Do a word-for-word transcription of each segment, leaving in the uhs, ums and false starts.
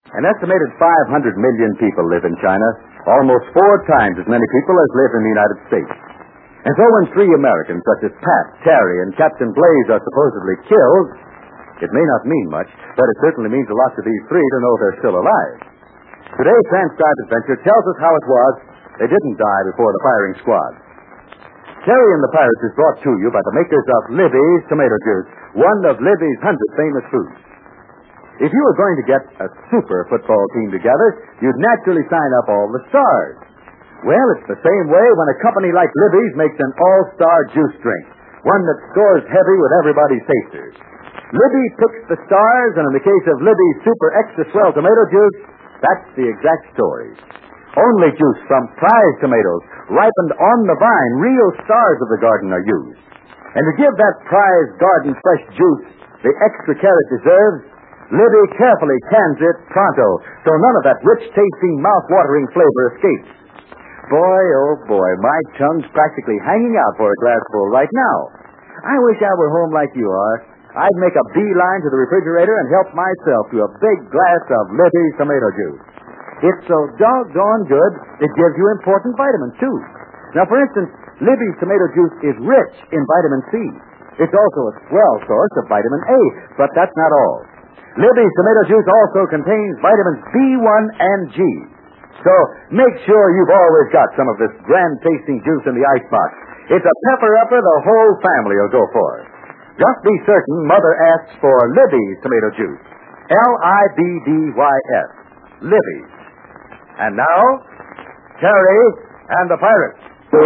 An estimated five hundred million people live in China, almost four times as many people as live in the United States. And so when three Americans, such as Pat, Terry, and Captain Blaze, are supposedly killed, it may not mean much, but it certainly means a lot to these three to know they're still alive. Today's transcribed adventure tells us how it was they didn't die before the firing squad. Terry and the Pirates is brought to you by the makers of Libby's Tomato Juice, one of Libby's hundred famous foods. If you were going to get a super football team together, you'd naturally sign up all the stars. Well, it's the same way when a company like Libby's makes an all-star juice drink, one that scores heavy with everybody's tasters. Libby picks the stars, and in the case of Libby's Super Extra Swell Tomato Juice, that's the exact story. Only juice from prize tomatoes, ripened on the vine, real stars of the garden are used. And to give that prize garden fresh juice the extra care it deserves, Libby carefully cans it pronto, so none of that rich, tasting, mouth-watering flavor escapes. Boy, oh boy, my tongue's practically hanging out for a glassful right now. I wish I were home like you are. I'd make a beeline to the refrigerator and help myself to a big glass of Libby's tomato juice. It's so doggone good, it gives you important vitamins, too. Now, for instance, Libby's tomato juice is rich in vitamin C. It's also a swell source of vitamin A, but that's not all. Libby's tomato juice also contains vitamins B one and G. So make sure you've always got some of this grand-tasting juice in the icebox. It's a pepper-upper the whole family will go for. Just be certain Mother asks for Libby's tomato juice. L I B B Y S. Libby's. And now, Terry and the Pirates.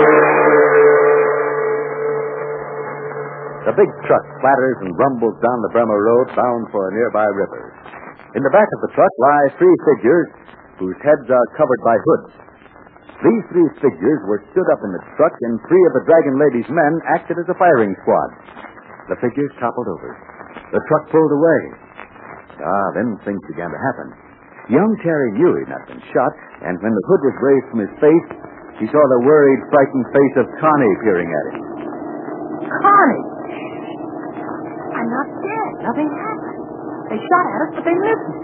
The big truck clatters and rumbles down the Bremer Road bound for a nearby river. In the back of the truck lie three figures whose heads are covered by hoods. These three figures were stood up in the truck, and three of the Dragon Lady's men acted as a firing squad. The figures toppled over. The truck pulled away. Ah, then things began to happen. Young Terry knew he'd not been shot, and when the hood was raised from his face, he saw the worried, frightened face of Connie peering at him. Connie! I'm not dead. Nothing happened. They shot at us, but they missed me.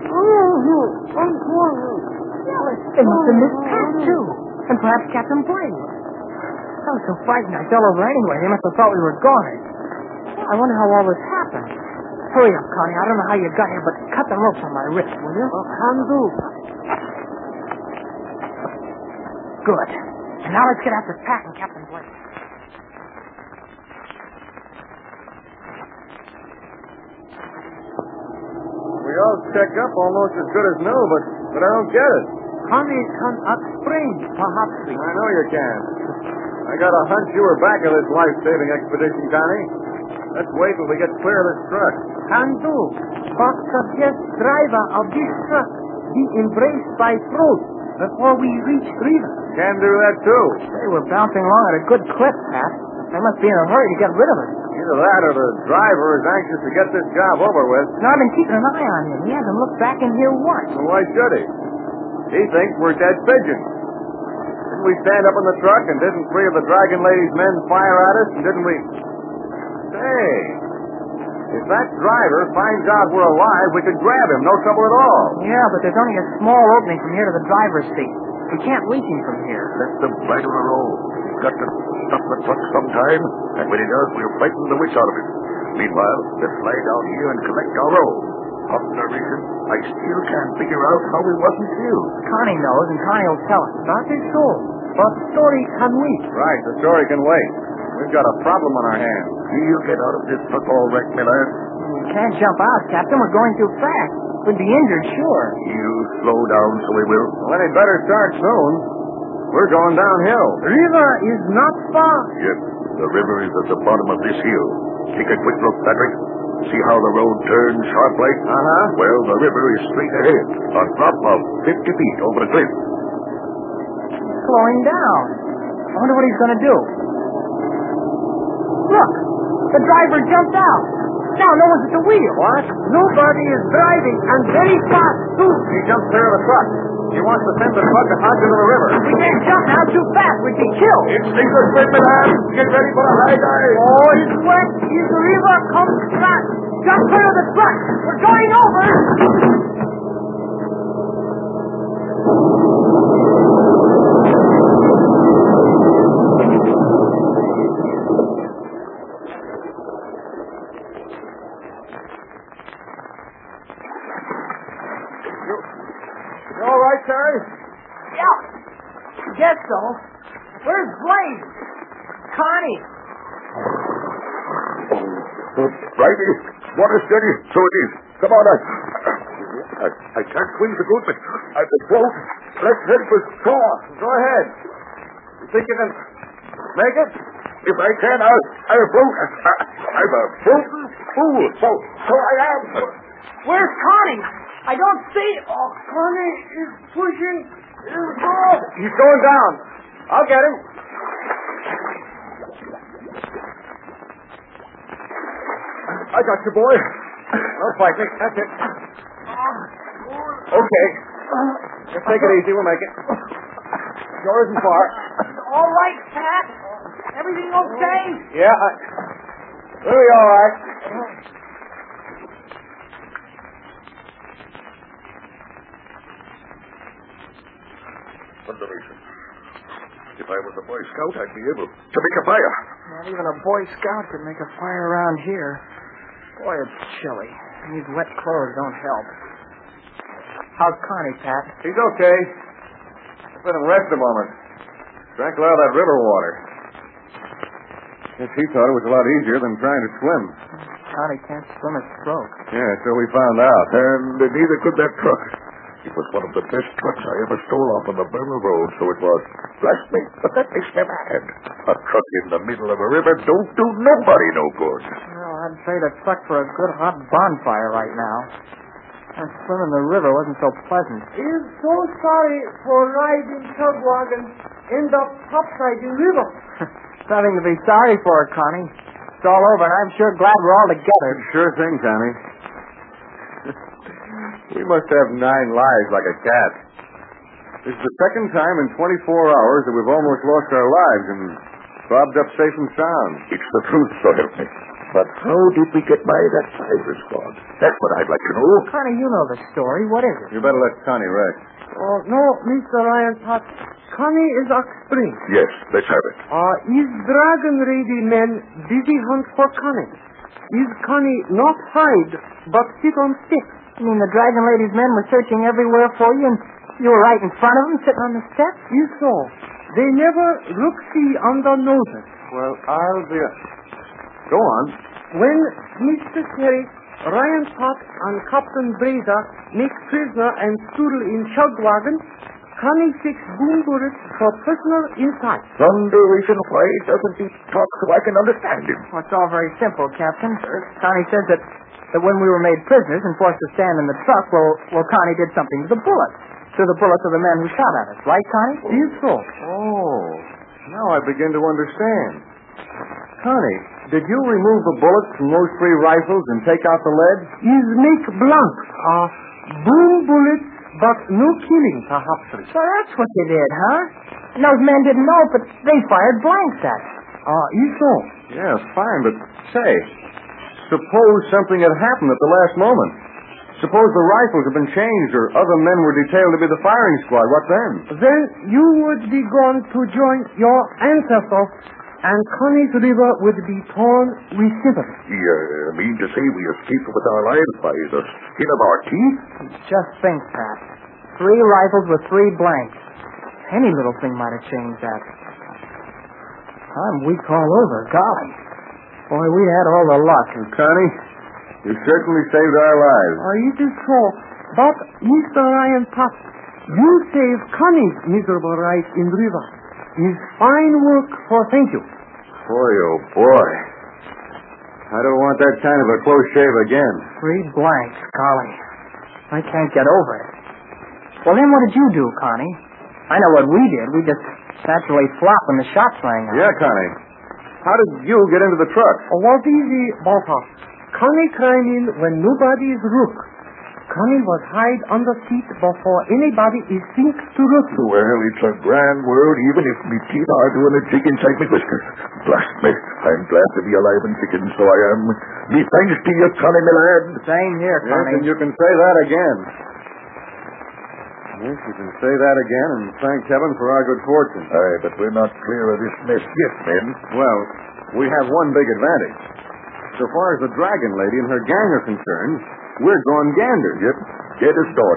They must have missed Pat, too. And perhaps Captain Blaze. I was so frightened I fell over anyway. They must have thought we were gone. I wonder how all this happened. Hurry up, Connie. I don't know how you got here, but cut the ropes on my wrist, will you? Oh, can do. Good. And now let's get after Pat and Captain Blaze. We all check up almost as good as new, but, but I don't get it. Connie can explain, perhaps. I know you can. I got a hunch you were back of this life-saving expedition, Connie. Let's wait till we get clear of this truck. Can do. But suggest driver of this truck be embraced by fruit before we reach river. Can do that, too. They were bouncing along at a good clip, Pat. They must be in a hurry to get rid of us. Either that or the driver is anxious to get this job over with. No, I've been keeping an eye on him. He hasn't looked back in here once. Well, why should he? He thinks we're dead pigeons. Didn't we stand up in the truck, and didn't three of the Dragon Lady's men fire at us, and didn't we... Say, if that driver finds out we're alive, we could grab him, no trouble at all. Yeah, but there's only a small opening from here to the driver's seat. We can't reach him from here. Let them flag on the road. He's got to stop the truck sometime, and when he does, we'll frighten the witch out of him. Meanwhile, let's fly down here and collect our roll. For some reason, I still can't figure out how we wasn't killed. Connie knows, and Connie will tell us. That is so. But the story can wait. Right, the story can wait. We've got a problem on our hands. We'll get out of this truck all right, Miller. We can't jump out, Captain. We're going too fast. We'd be injured, sure. You slow down so we will. Well, they'd better start soon. We're going downhill. The river is not far. Yep, the river is at the bottom of this hill. Take a quick look, Patrick. See how the road turns sharp like? Uh-huh. Well, the river is straight ahead, a drop of fifty feet over the cliff. Slowing down. I wonder what he's going to do. Look, the driver jumped out. Now no one's at the wheel. What? Nobody is driving, and very fast, too. He jumped clear of the truck. He wants to send the truck out into the river. We can't jump now too fast. We'd be killed. It's Caesar's Great Milan. Get ready for a high dive. Oh, it's wet. If the river comes fast, jump clear of the truck. We're going over. You all right, Terry? Yeah. Guess so. Where's Blaze? Connie. Righty. Water steady. So it is. Come on, I... I, I can't swing so good, but I can float. Let's head for shore. Go ahead. You think you can make it? If I can, I'll, I'll float. I, I'm a floating fool. So, so I am. Where's Connie? I don't see... Oh, Connie is pushing his boat. He's going down. I'll get him. I got you, boy. Don't fight me. That's it. Okay. Just take it easy. We'll make it. Shore isn't far. All right, Pat. Everything okay? Yeah, I... We'll be all right. Thunderation. If I was a Boy Scout, I'd be able to make a fire. Not even a Boy Scout could make a fire around here. Boy, it's chilly. These wet clothes don't help. How's Connie, Pat? He's okay. Just let him rest a moment. Drank a lot of that river water. Guess he thought it was a lot easier than trying to swim. Connie can't swim a stroke. Yeah, so we found out. And neither could that truck. It was one of the best trucks I ever stole off on the Burma Road, so it was. Bless me, but that makes me mad. A truck in the middle of a river don't do nobody no good. Well, I'd trade a truck for a good hot bonfire right now. And swimming the river wasn't so pleasant. He's so sorry for riding tug wagon in the topside river. Nothing to be sorry for, Connie. It's all over, and I'm sure glad we're all together. Sure thing, Connie. We must have nine lives like a cat. This is the second time in twenty-four hours that we've almost lost our lives and bobbed up safe and sound. It's the truth, so help me. But how did we get by that fire squad? That's what I'd like to know. Connie, you know the story. What is it? You better let Connie rest. Oh, no, Mister Ryan Pat. Connie is Ox Spring. Yes, let's have it. Uh, is Dragon Lady men busy hunt for Connie? Is Connie not hide, but sit on sticks? You mean the Dragon Lady's men were searching everywhere for you, and you were right in front of them, sitting on the steps? Yes, so. They never look see on the noses. Well, I'll be... Go on. When Mister Terry, Ryan Pot, and Captain Breda make prisoner and stoodle in Chugwagon, Connie takes boom bullets for personal insight. Thunderation, why doesn't he talk so I can understand him? Well, it's all very simple, Captain. Connie says that, that when we were made prisoners and forced to stand in the truck, well, well, Connie did something to the bullets. To the bullets of the men who shot at us. Right, Connie? Yes, so. Oh, now I begin to understand. Connie, did you remove the bullets from those three rifles and take out the lead? Is make blank. Uh, boom bullets, but no killing, perhaps. So that's what you did, huh? And those men didn't know, but they fired blanks at us. Uh, yes, so. Yeah, fine, but say, suppose something had happened at the last moment. Suppose the rifles had been changed or other men were detailed to be the firing squad. What then? Then you would be gone to join your ancestors, and Connie's river would be torn with sympathy. You uh, mean to say we escaped with our lives by the skin of our teeth? Just think, Pat. Three rifles with three blanks. Any little thing might have changed that. I'm weak all over, golly. Boy, we had all the luck. And Connie, you certainly saved our lives. Uh, it is so. But, Mister Ryan Pat, you saved Connie's miserable life in river. Is fine work for thank you. Boy, oh boy. I don't want that kind of a close shave again. Three blanks, golly. I can't get over it. Well, then what did you do, Connie? I know what we did. We just naturally flopped when the shots rang out. Yeah, Connie. How did you get into the truck? Uh, was easy, Balta. Connie came in when nobody is look. Connie was hide under seat before anybody is think to look. Well, it's a grand world, even if me teeth are doing a jig inside me whiskers. Blast me, I'm glad to be alive and kicking, so I am. Me thanks to you, Connie, my lad. Same here, Yes, Connie. and you can say that again. Yes, you can say that again, and thank heaven for our good fortune. Aye, but we're not clear of this mess yet, men. Well, we have one big advantage. So far as the Dragon Lady and her gang are concerned, we're going gander. Yep, get us, Dornier.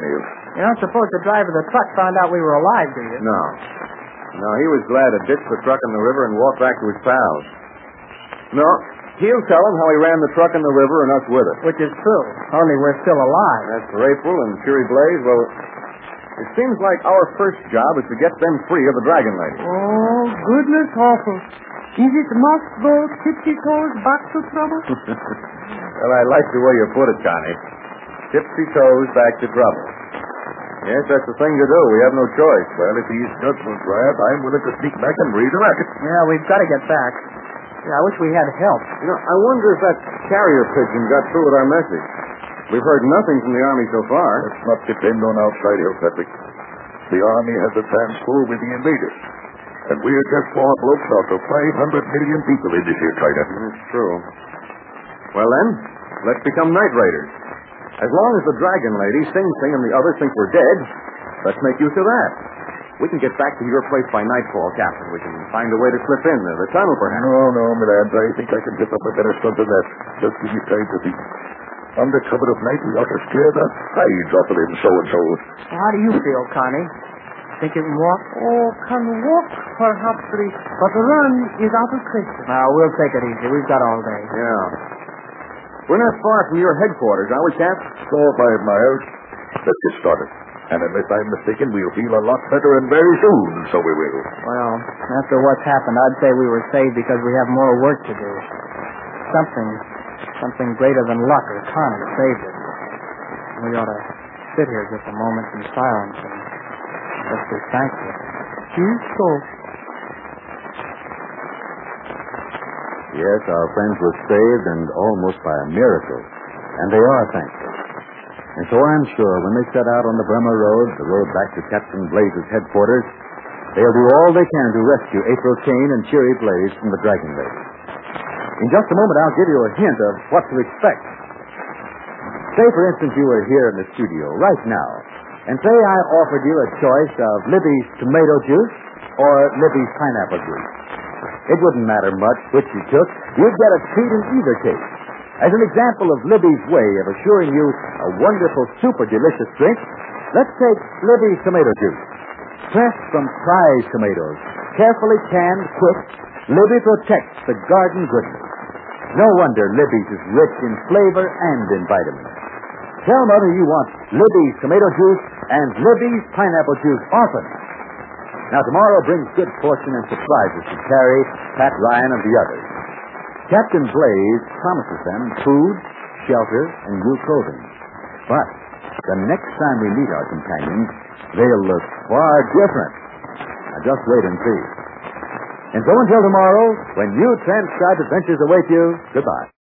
You don't suppose the driver of the truck found out we were alive, do you? No. No, he was glad to ditch the truck in the river and walk back to his pals. No, he'll tell them how he ran the truck in the river and us with it. Which is true. Only we're still alive. As for April and Cheery Blaze, well, it seems like our first job is to get them free of the Dragon Lady. Oh, goodness awful. Is it must go tipsy toes back to trouble? Well, I like the way you put it, Connie. Tipsy toes back to trouble. Yes, that's the thing to do. We have no choice. Well, if he's judgment right, I'm willing to sneak back and redirect it. Yeah, we've got to get back. Yeah, I wish we had help. You know, I wonder if that carrier pigeon got through with our message. We've heard nothing from the Army so far. Let's not depend on outside help, Patrick. The Army has its hands full with the invaders. And we're just four blokes out of five hundred million people in this here China. That's true. Well, then, let's become night raiders. As long as the Dragon Lady, Sing Sing, and the others think we're dead, let's make use of that. We can get back to your place by nightfall, Captain. We can find a way to slip in there, the tunnel, perhaps. No, no, my lads. I think I can get up a better stunt than that. Just give me time to think. Under cover of night, we ought to scare the hides off of them so-and-so. How do you feel, Connie? Think you can walk? Oh, can walk, perhaps, Rick, but run is out of question. Now, we'll take it easy. We've got all day. Yeah. We're not far from your headquarters, are we, Cap? Four or five miles. Let's get started. And unless I'm mistaken, we'll feel a lot better and very soon, so we will. Well, after what's happened, I'd say we were saved because we have more work to do. Something, something greater than luck or Connie saved us. We ought to sit here just a moment in silence and just be thankful. He's so. Yes, our friends were saved, and almost by a miracle. And they are thankful. And so I'm sure when they set out on the Burma Road, the road back to Captain Blaze's headquarters, they'll do all they can to rescue April Kane and Cheery Blaze from the Dragon Lady. In just a moment, I'll give you a hint of what to expect. Say, for instance, you were here in the studio right now, and say I offered you a choice of Libby's tomato juice or Libby's pineapple juice. It wouldn't matter much which you took. You'd get a treat in either case. As an example of Libby's way of assuring you a wonderful, super delicious drink, let's take Libby's tomato juice. Pressed from prize tomatoes, carefully canned, quick, Libby protects the garden goodness. No wonder Libby's is rich in flavor and in vitamins. Tell Mother you want Libby's tomato juice and Libby's pineapple juice often. Now, tomorrow brings good fortune and surprises to Terry, Pat Ryan, and the others. Captain Blaze promises them food, shelter, and new clothing. But the next time we meet our companions, they'll look far different. Now, just wait and see. And so until tomorrow, when new transcribed adventures await you, goodbye.